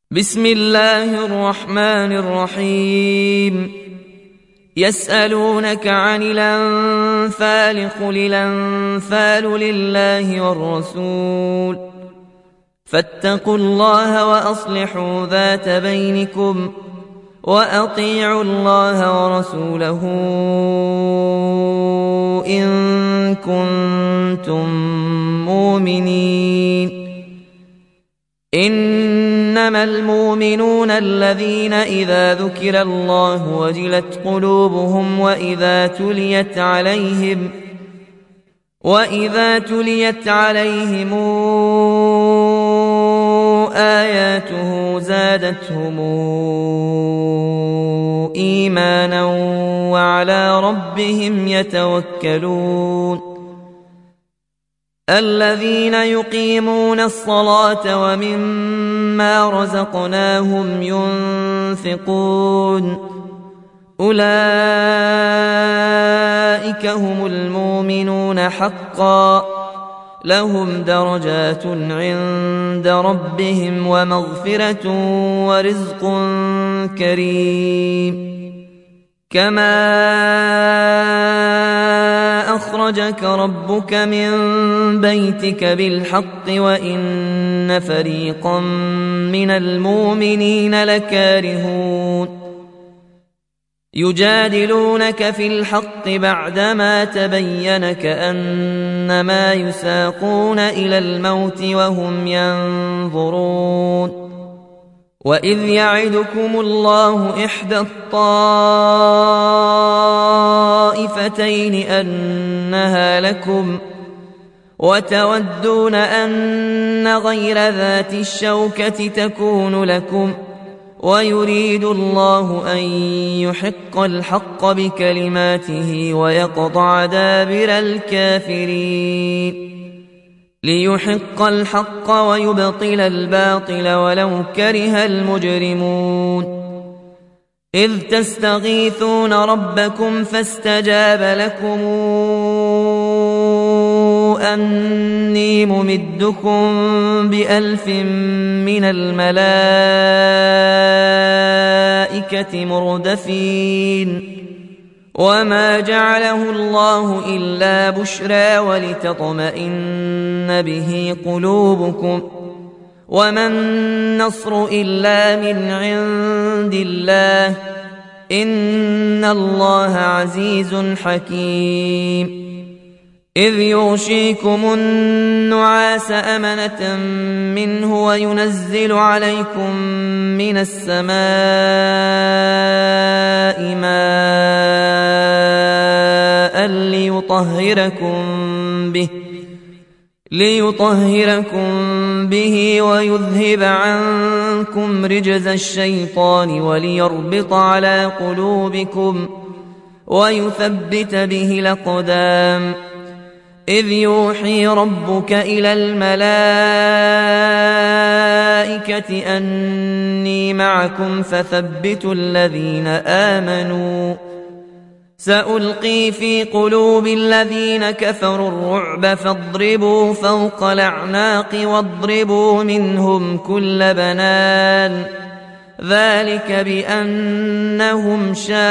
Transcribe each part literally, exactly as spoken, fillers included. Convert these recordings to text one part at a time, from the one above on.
بسم الله الرحمن الرحيم. يسألونك عن الأنفال قل الأنفال لله والرسول فاتقوا الله وأصلحوا ذات بينكم وأطيعوا الله ورسوله إن كنتم مؤمنين. إنما المؤمنون الذين إذا ذكر الله وجلت قلوبهم وإذا تليت عليهم وإذا تليت عليهم آياته زادتهم إيمانا وعلى ربهم يتوكلون. الذين يقيمون الصلاة ومما رزقناهم ينفقون أولئك هم المؤمنون حقا لهم درجات عند ربهم ومغفرة ورزق كريم. كما أخرجك ربك من بيتك بالحق وإن فريقا من المؤمنين لكارهون. يجادلونك في الحق بعدما تبين كأنما يساقون إلى الموت وهم ينظرون. وإذ يعدكم الله إحدى الطائفتين أنها لكم وتودون أن غير ذات الشوكة تكون لكم ويريد الله أن يحق الحق بكلماته ويقطع دابر الكافرين ليحق الحق ويبطل الباطل ولو كره المجرمون. إذ تستغيثون ربكم فاستجاب لكم أني ممدكم بألف من الملائكة مردفين. وما جعله الله إلا بشرى ولتطمئن به قلوبكم وما النصر إلا من عند الله إن الله عزيز حكيم. إذ يغشيكم النعاس أمنة منه وينزل عليكم من السماء ماء ليطهركم به ليطهركم به ويذهب عنكم رجز الشيطان وليربط على قلوبكم ويثبت به الأقدام. إذ يوحي ربك إلى الملائكة أني معكم فثبتوا الذين آمنوا سألقي في قلوب الذين كفروا الرعب فاضربوا فوق الأعناق واضربوا منهم كل بنان ذلك بأنهم شاقوا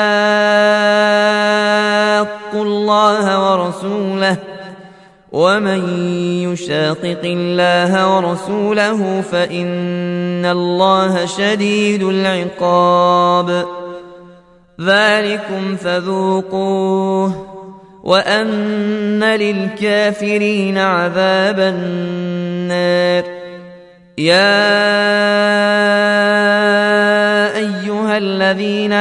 الله ورسوله ومن يشاقق الله ورسوله فإن الله شديد العقاب. ذلكم فذوقوه وأن للكافرين عذاب النار. يا أيها الذين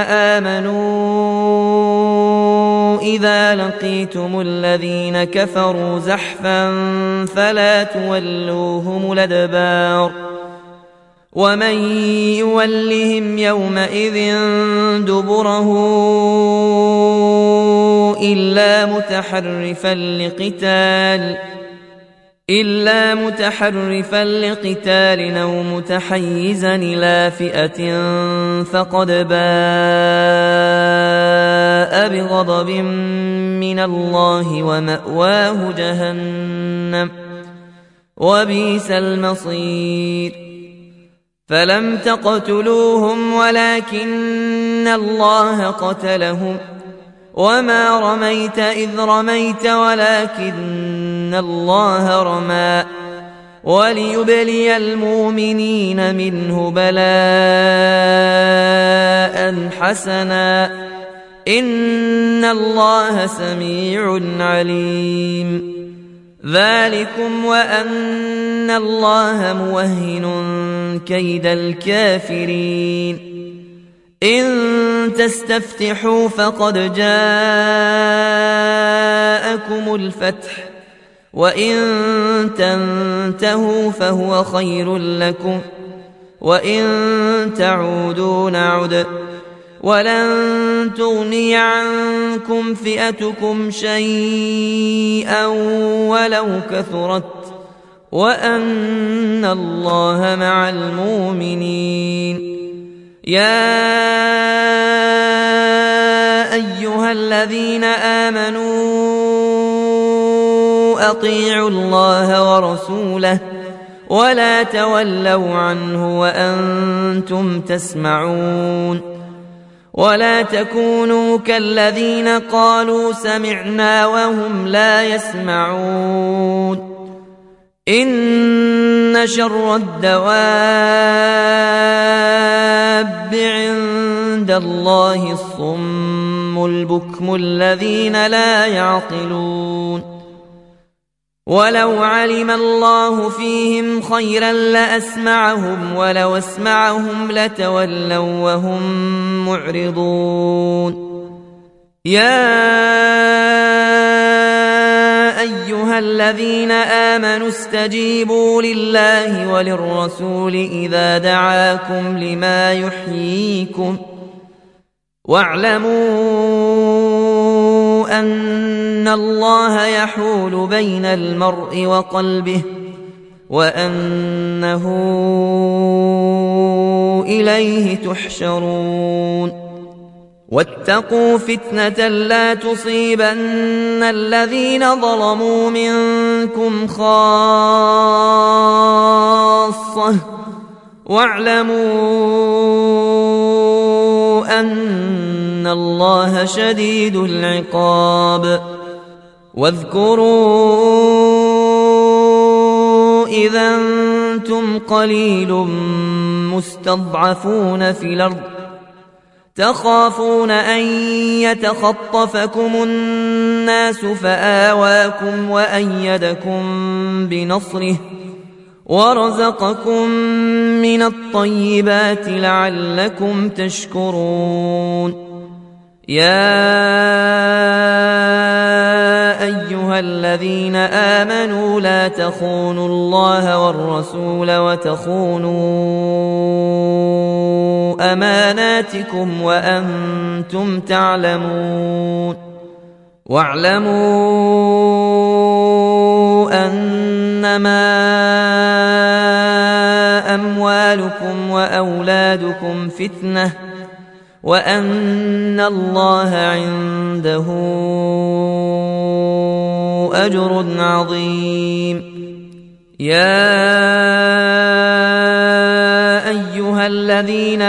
آمنوا إذا لقيتم الذين كفروا زحفا فلا تولوهم الأدبار ومن يولهم يومئذ دبره إلا متحرفا لقتال إلا متحرفا لقتال أو متحيزا إلى فئة فقد باء بغضب من الله ومأواه جهنم وبئس المصير. فلم تقتلوهم ولكن الله قتلهم وما رميت إذ رميت ولكن الله رمى وليبلي المؤمنين منه بلاء حسنا إن الله سميع عليم ذلكم وأن الله موهن كيد الكافرين إن تستفتحوا فقد جاءكم الفتح وإن تنتهوا فهو خير لكم وإن تعودوا نعد ولن تغني عنكم فئتكم شيئا ولو كثرت وأن الله مع المؤمنين يا أيها الذين آمنوا أطيعوا الله ورسوله ولا تولوا عنه وأنتم تسمعون ولا تكونوا كالذين قالوا سمعنا وهم لا يسمعون إن شر الدواب عند الله الصم البكم الذين لا يعقلون ولو علم الله فيهم خيرا لأسمعهم ولو اسمعهم لتولوا وهم معرضون يا أيها الذين آمنوا استجيبوا لله وللرسول إذا دعاكم لما يحييكم واعلموا أن الله يحول بين المرء وقلبه وأنه إليه تحشرون واتقوا فتنة لا تصيبن الذين ظلموا منكم خاصة واعلموا أن الله شديد العقاب واذكروا إذا أنتم قليل مستضعفون في الأرض تخافون أن يتخطفكم الناس فآواكم وأيدكم بنصره ورزقكم من الطيبات لعلكم تشكرون يا أيها الذين آمنوا لا تخونوا الله والرسول وتخونوا أماناتكم وأنتم تعلمون واعلموا أنما أموالكم وأولادكم فتنة وأن الله عنده أجر عظيم يا أيها الذين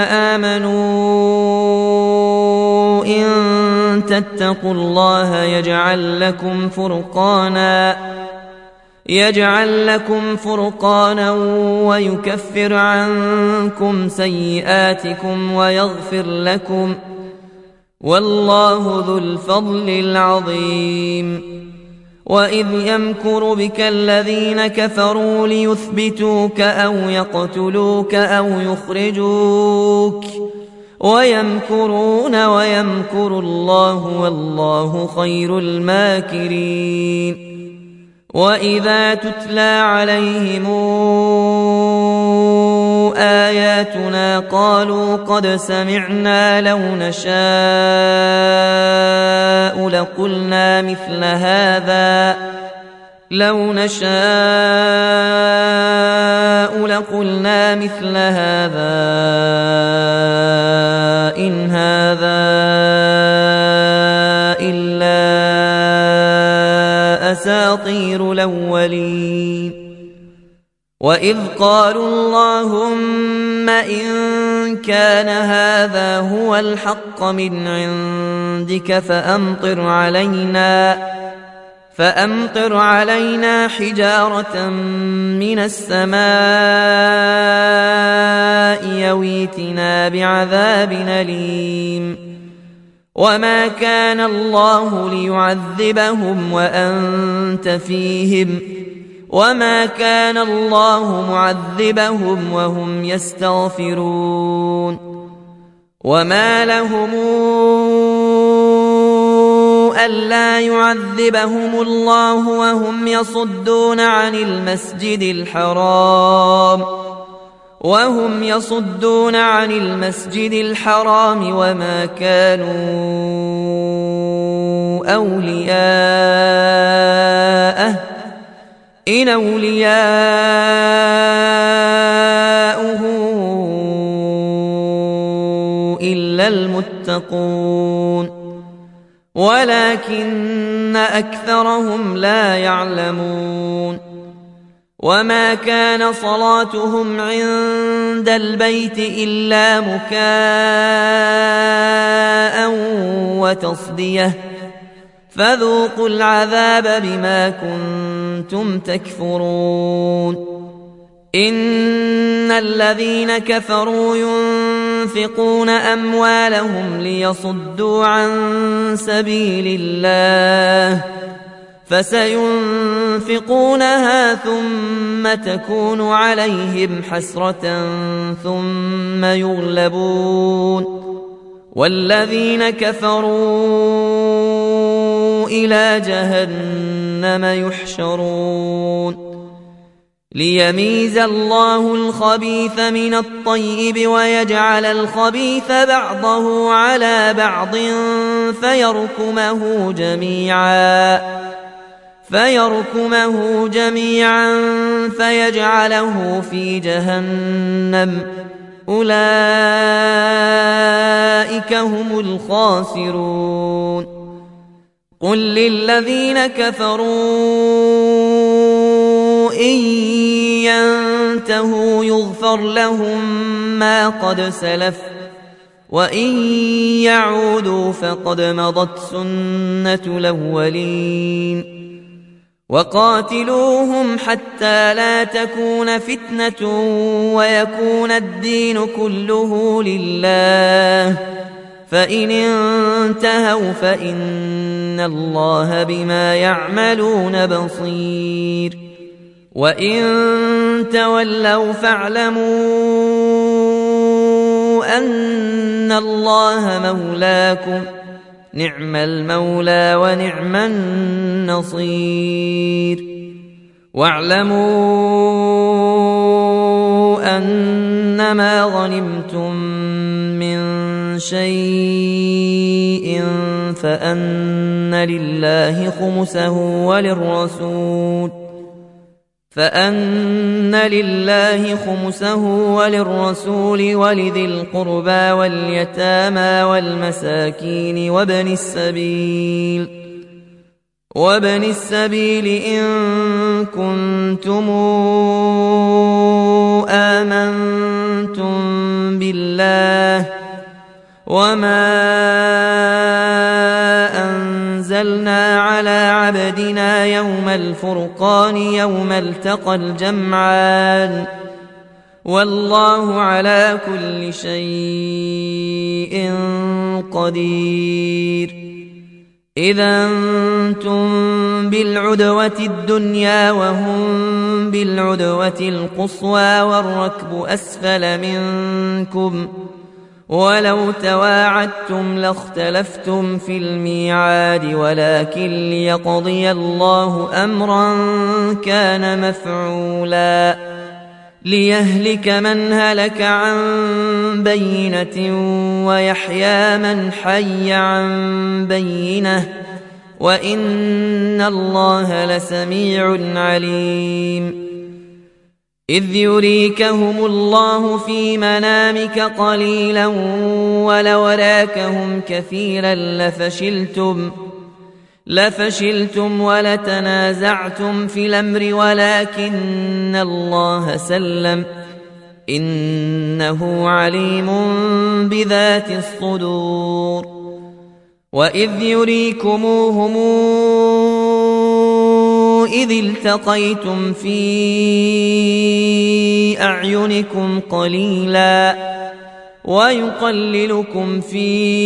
آمنوا إن تتقوا الله يجعل لكم فرقانا يجعل لكم فرقانا ويكفر عنكم سيئاتكم ويغفر لكم والله ذو الفضل العظيم وإذ يمكر بك الذين كفروا ليثبتوك أو يقتلوك أو يخرجوك ويمكرون ويمكر الله والله خير الماكرين وإذا تتلى عليهم آياتنا قالوا قد سمعنا لو نشاء لقلنا مثل هذا لو نشاء لقلنا مثل هذا إن هذا إلا أساطير الأولين وإذ قالوا اللهم إن كان هذا هو الحق من عندك فأمطر علينا فأمطر علينا حجارة من السماء أو ائتنا بعذاب أليم وما كان الله ليعذبهم وأنت فيهم وما كان الله معذبهم وهم يستغفرون وما لهم ألا يعذبهم الله وهم يصدون عن المسجد الحرام وهم يصدون عن المسجد الحرام وما كانوا أولياءه إن أولياؤه إلا المتقون ولكن أكثرهم لا يعلمون وما كان صلاتهم عند البيت إلا مكاء وتصدية فذوقوا العذاب بما كنتم تكفرون إن الذين كفروا ينفقون أموالهم ليصدوا عن سبيل الله فسينفقونها ثم تكون عليهم حسرة ثم يغلبون والذين كفروا إلى جهنم يحشرون ليميز الله الخبيث من الطيب ويجعل الخبيث بعضه على بعض فيركمه جميعا فيركمه جميعا فيجعله في جهنم أولئك هم الخاسرون قل للذين كفروا إن ينتهوا يغفر لهم ما قد سلف وإن يعودوا فقد مضت سنة الأولين وقاتلوهم حتى لا تكون فتنة ويكون الدين كله لله فإن انتهوا فإن الله بما يعملون بصير وإن تولوا فاعلموا أن الله مولاكم نعم المولى ونعم النصير واعلموا أنما غنمتم من شيء فأن لله خمسه وللرسول فأن لله خمسه وللرسول ولذي القربى واليتامى والمساكين وابن السبيل وابن السبيل إن كنتم آمنتم بالله وما أنزلنا على عبدنا يوم الفرقان يوم التقى الجمعان والله على كل شيء قدير إذا أنتم بالعدوة الدنيا وهم بالعدوة القصوى والركب أسفل منكم ولو تواعدتم لاختلفتم في الميعاد ولكن ليقضي الله أمرا كان مفعولا ليهلك من هلك عن بينة ويحيى من حي عن بينة وإن الله لسميع عليم إذ يريكهم الله في منامك قليلا ولوراكهم كثيرا لفشلتم لفشلتم ولتنازعتم في الأمر ولكن الله سلم إن إنه عليم بذات الصدور. وإذ يريكموهم إذ التقيتم في أعينكم قليلا ويقللكم في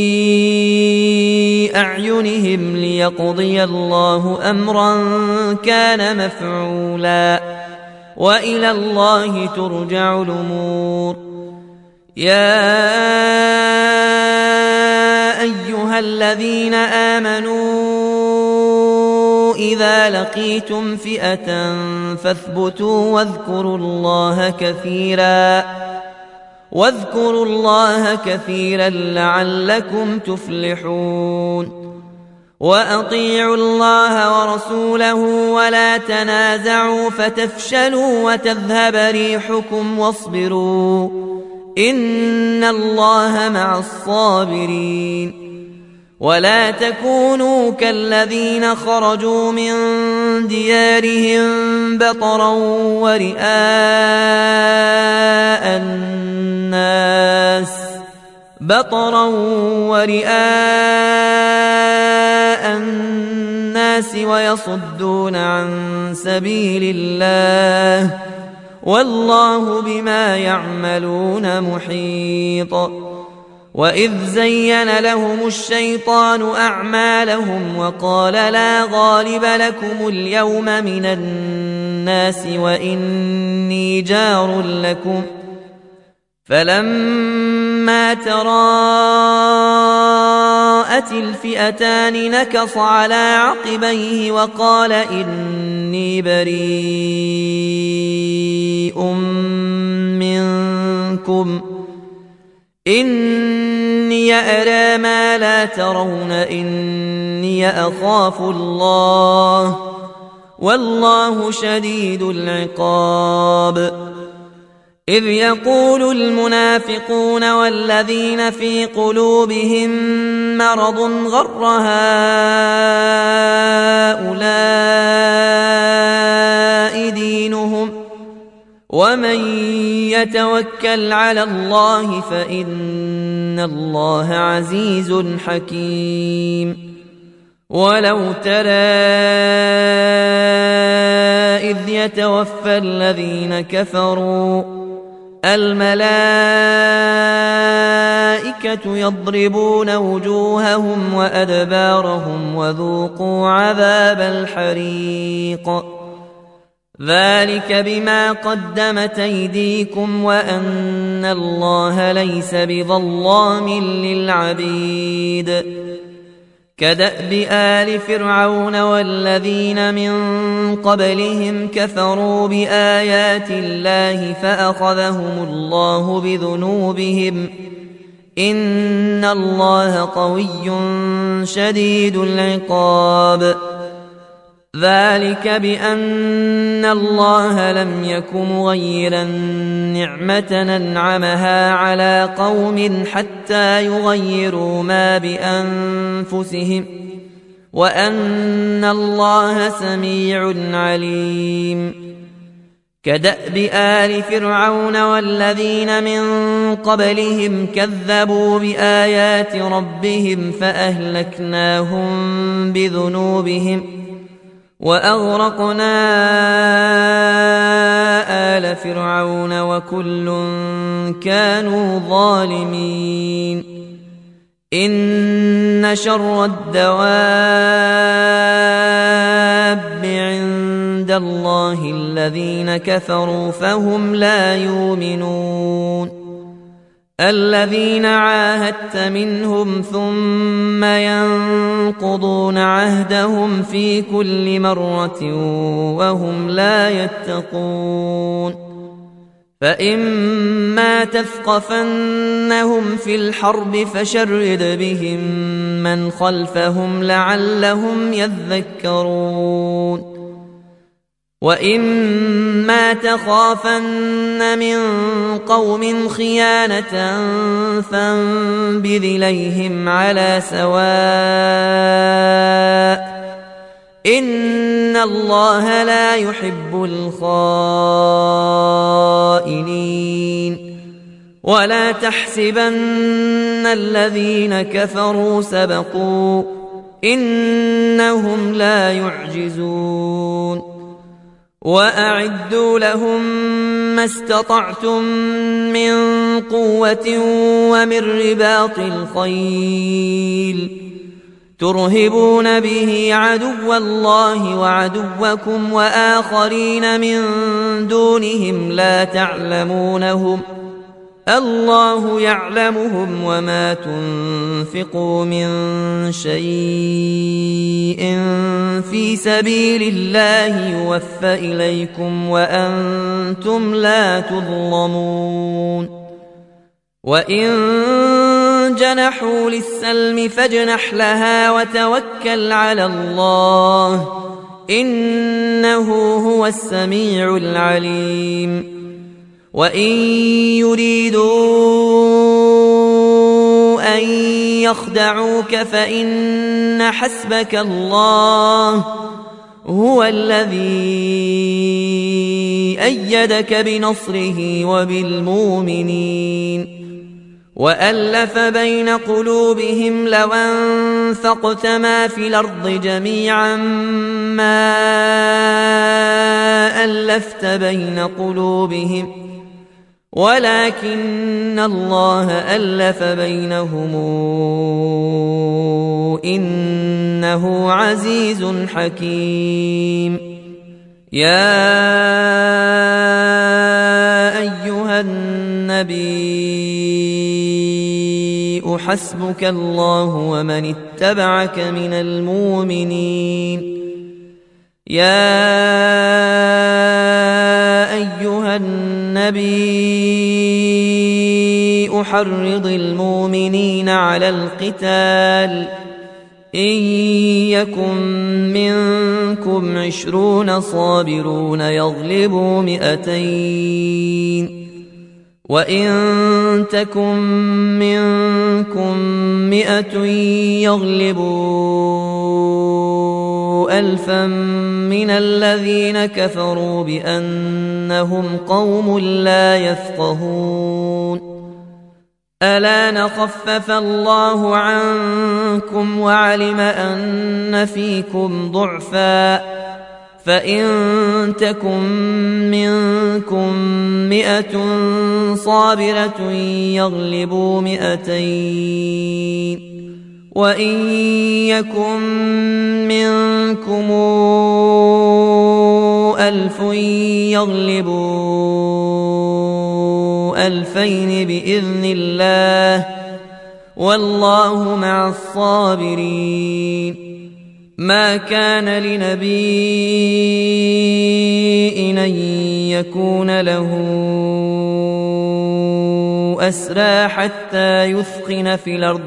أعينهم ليقضي الله أمرا كان مفعولا وإلى الله ترجع الأمور. يا أيها الذين آمنوا إذا لقيتم فئة فاثبتوا واذكروا الله كثيرا واذكروا الله كثيرا لعلكم تفلحون. وأطيعوا الله ورسوله ولا تنازعوا فتفشلوا وتذهب ريحكم واصبروا إن الله مع الصابرين. ولا تكونوا كالذين خرجوا من ديارهم بطرا ورئاء الناس بطرا ورئاء الناس ويصدون عن سبيل الله والله بما يعملون محيط. وإذ زين لهم الشيطان أعمالهم وقال لا غالب لكم اليوم من الناس وإني جار لكم فلما تراءت الفئتان نكص على عقبيه وقال إني بريء منكم إني أرى ما لا ترون إني أخاف الله والله شديد العقاب. إذ يقول المنافقون والذين في قلوبهم مرض غر هؤلاء دينهم ومن يتوكل على الله فإن الله عزيز حكيم. ولو ترى إذ يتوفى الذين كفروا الملائكة يضربون وجوههم وأدبارهم وذوقوا عذاب الحريق ذلك بما قدمت أيديكم وأن الله ليس بظلام للعبيد. كدأب آل فرعون والذين من قبلهم كفروا بآيات الله فأخذهم الله بذنوبهم إن الله قوي شديد العقاب. ذلك بأن الله لم يك مغيرا نعمة أنعمها على قوم حتى يغيروا ما بأنفسهم وأن الله سميع عليم. كدأب آل فرعون والذين من قبلهم كذبوا بآيات ربهم فأهلكناهم بذنوبهم وأغرقنا آل فرعون وكل كانوا ظالمين. إن شر الدواب عند الله الذين كفروا فهم لا يؤمنون. الذين عاهدت منهم ثم ينقضون عهدهم في كل مرة وهم لا يتقون. فإما تثقفنهم في الحرب فشرد بهم من خلفهم لعلهم يذكرون. وإما تخافن من قوم خيانة فانبذ إليهم على سواء إن الله لا يحب الخائنين. ولا تحسبن الذين كفروا سبقوا إنهم لا يعجزون وأعدوا لهم ما استطعتم من قوة ومن رباط الخيل ترهبون به عدو الله وعدوكم وآخرين من دونهم لا تعلمونهم الله يعلمهم وما تنفقوا من شيء في سبيل الله يوفى إليكم وأنتم لا تظلمون وإن جنحوا للسلم فاجنح لها وتوكل على الله إنه هو السميع العليم وإن يريدوا أن يخدعوك فإن حسبك الله هو الذي أيدك بنصره وبالمؤمنين وألف بين قلوبهم لو أنفقت ما في الأرض جميعا ما ألفت بين قلوبهم ولكن الله ألف بينهم إنه عزيز حكيم يا أيها النبي حسبك الله ومن اتبعك من المؤمنين يا أيها النبي حرض المؤمنين على القتال إن يكن منكم عشرون صابرون يغلبوا مئتين وإن تكن منكم مئة يغلبوا ألفا من الذين كفروا بأنهم قوم لا يفقهون ألا نخفف الله عنكم وعلم أن فيكم ضعفا فإن تكن منكم مئة صابرة يغلبوا مئتين وإن يكن منكم ألف يغلبوا ألفين بإذن الله والله مع الصابرين ما كان لنبي أن يكون له أسرى حتى يثخن في الأرض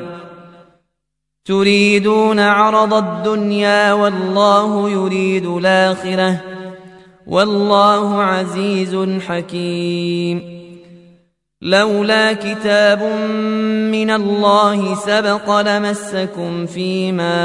تريدون عرض الدنيا والله يريد الآخرة والله عزيز حكيم لولا كتاب من الله سبق لمسكم فيما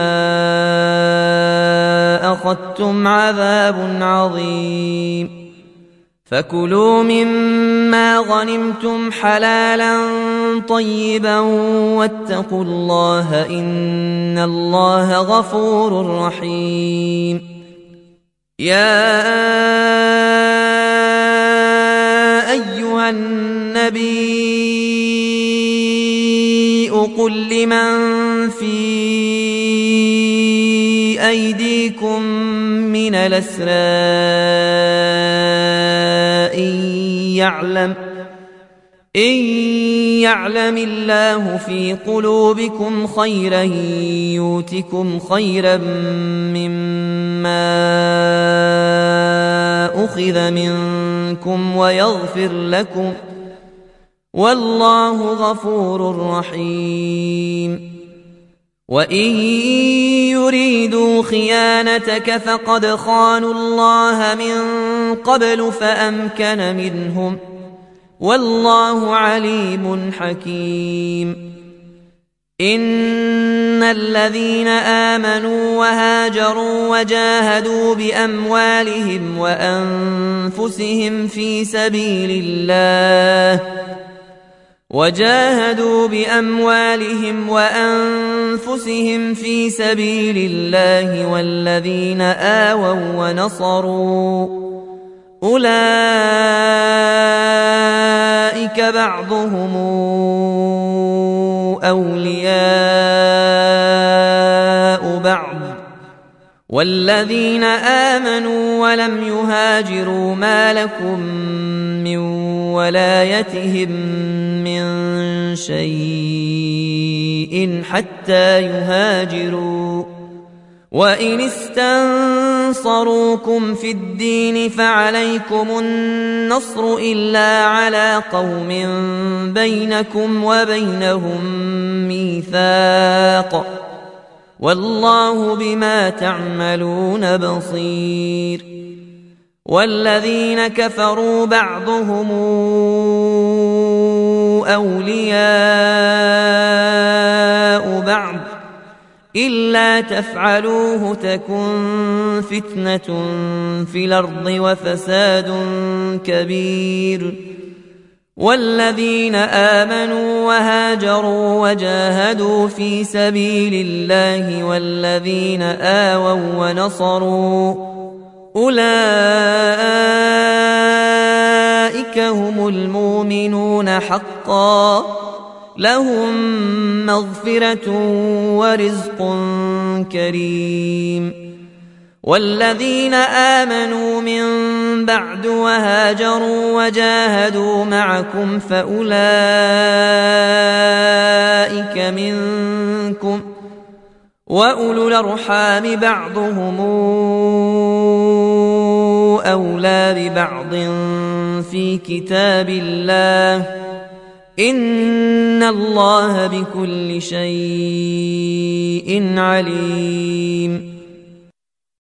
أخذتم عذاب عظيم فكلوا مما غنمتم حلالا طيبا واتقوا الله إن الله غفور رحيم يا أيها النبي قل لمن في أيديكم من الأسرى إن يعلم إن يعلم الله في قلوبكم خيرا يؤتكم خيرا مما أخذ منكم ويغفر لكم والله غفور رحيم وإن يريدوا خيانتك فقد خانوا الله من قبل فأمكن منهم والله عليم حكيم إن الذين آمنوا وهاجروا وجاهدوا بأموالهم وأنفسهم في سبيل الله وجاهدوا بأموالهم وأنفسهم في سبيل الله والذين آووا ونصروا أولئك بعضهم أولياء بعض والذين آمنوا ولم يهاجروا ما لكم من ولايتهم من شيء حتى يهاجروا وإن استنصروكم في الدين فعليكم النصر إلا على قوم بينكم وبينهم ميثاق والله بما تعملون بصير والذين كفروا بعضهم أولياء بعض إلا تفعلوه تكن فتنة في الأرض وفساد كبير والذين آمنوا وهاجروا وجاهدوا في سبيل الله والذين آووا ونصروا أولئك هم المؤمنون حقا لهم مغفرة ورزق كريم والذين آمنوا من بعد وهاجروا وجاهدوا معكم فأولئك منكم وأولو الأرحام بعضهم أولى ببعض في كتاب الله إن الله بكل شيء عليم